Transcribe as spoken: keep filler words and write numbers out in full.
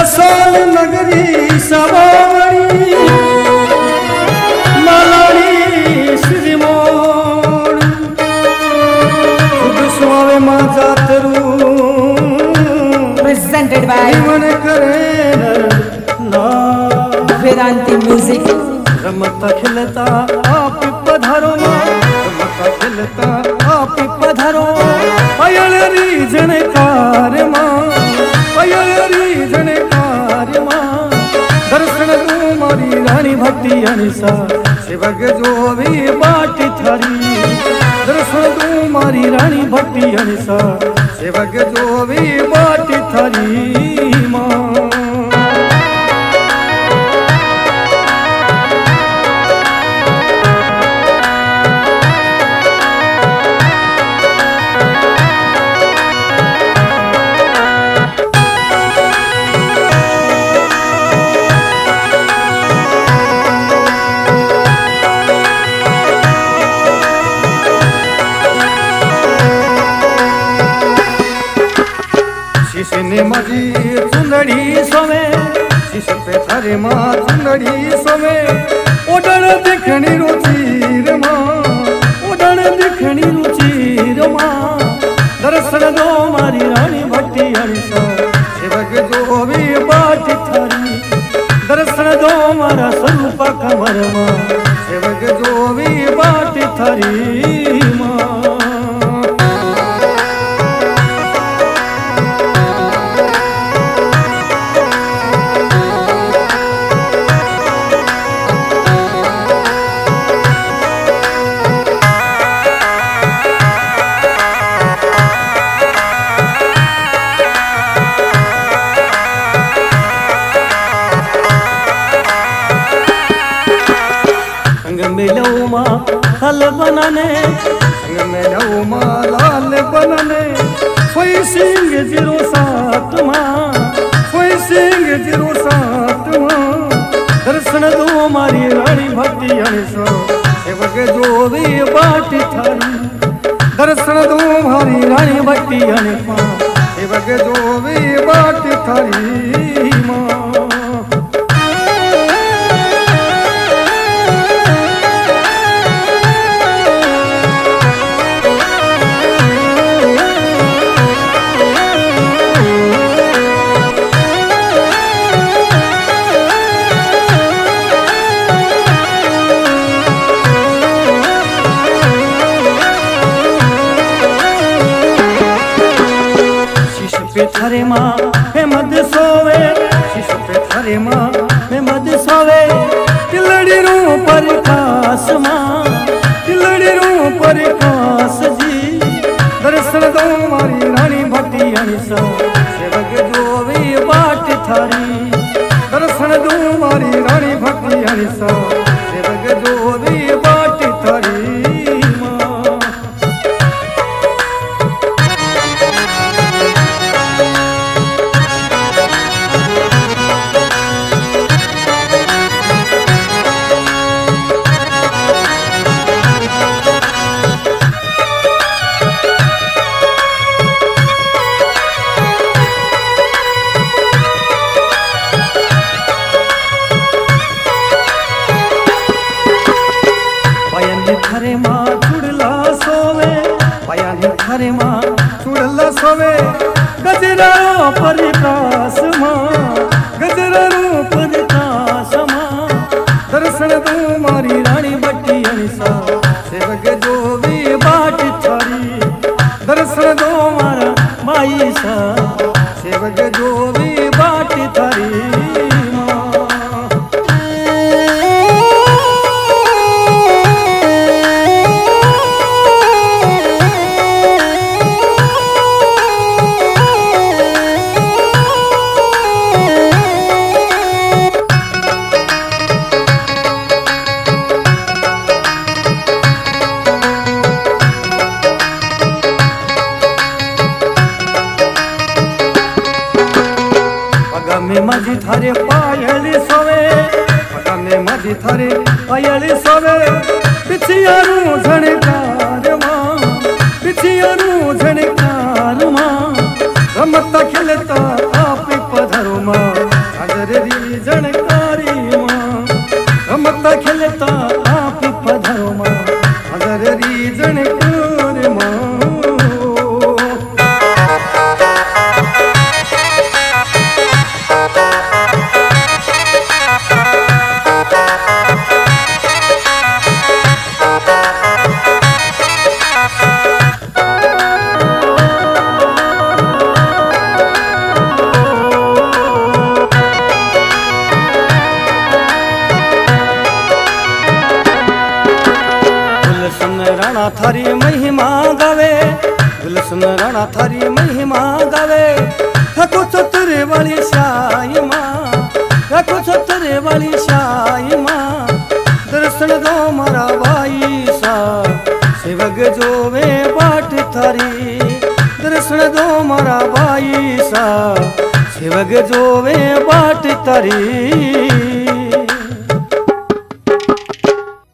रसोल नगरी सवारी मालानी श्री मोड़ स्वावे मां जातरू presented by मन करे ना Vedanti Music. रमता खिलता आप पधारो मां रमता खिलता आप पधारो अयल रीजन कार मां अयल रीजन कार मां दर्शन दो मारी रानी भक्ति अनिसा सेवक जो भी बाट थारी दर्शन दो मारी रानी भक्ति अनिसा सेवक जो भी बाट थारी मां शिशने मजी चुंदड़ी सोवे शिश पे थारे मां चुंदड़ी सोवे ओडण दिखणी रुचीर मां ओडण दिखणी रुचीर मां दर्शन दो मारी रानी भट्टी हरिसा सेवक जो भी बाट थारी दर्शन दो मारा स्वरूप कमर मां सेवक जो भी बाट थारी मां लाल बनने संग में जाऊ मां लाल बनने कोई सिंह जीरो सात मां कोई सिंह जीरो सात मां दर्शन दो मारी रानी भक्ति हनिसा सेवक जो भी बाट थारी दर्शन दो मारी रानी भक्ति हनिसा सेवक जो भी बाट थारी मां थारे मां हे मद सोवे शिश पे थारे मां हे मद सोवे तिलड़ी रू पर खास मां तिलड़ी रू पर खास जी दर्शन दो मारी रानी भट्टी हनिसा सेवक जो भी बाट थारी दर्शन दो मारी रानी भट्टी हनिसा सेवक जो भी बाट थारी थारे मां चुड़ला सोवे पयानी थारे मां चुड़ला सोवे गजरा प्रकाश मां गजरा प्रकाश मां दर्शन दो मारी रानी भट्टी हनिसा सेवक जो भी बाट थारी दर्शन दो मारा माई सा सेवक जो भी बाट थारी में मजी थारे पायल सोवे पगा में मजी थारे पायल सोवे पिछियारू झणकार मां पिछियारू झणकार मां रमता खिलता आप पधरो मां રાણા થારી મહિમા ગાવે, ગુલશન રાણા થારી મહિમા ગાવે. થકો છતરે વાળી શાહીમાં, થકો છતરે વાળી શાહીમાં, દર્શન દો મારા ભાઈ સા, સેવક જોવે પાટ થારી. દર્શન દો મારા ભાઈ સા, સેવક જોવે પાટ તારી.